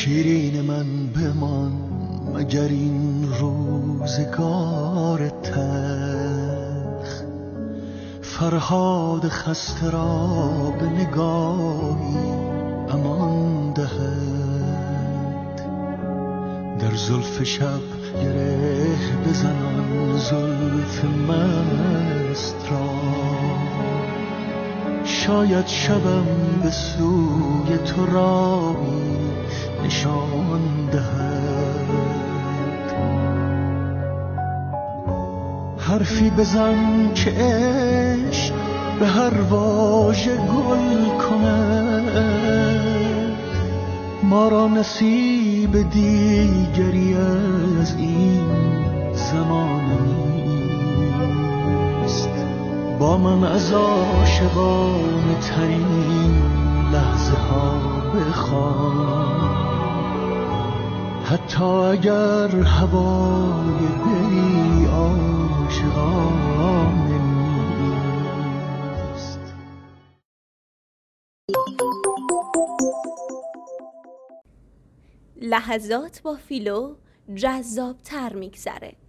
شیرین من بمان مگر این روزگار تلخ، فرهاد خسته را به نگاهی امان دهد. در زلف شب گره بزنان زلف مست را، شاید شبم به سوی تو راهی نشان دهد. حرفی بزن که عشق به هر واژه گل کند، ما را نصیب دیگری از این زمانه نیست. با من از عاشقانه ترین لحظه ها بخوان، حتی اگر هوای دلی عاشقانه نیست. لحظات با فیلو جذاب‌تر می‌گذره.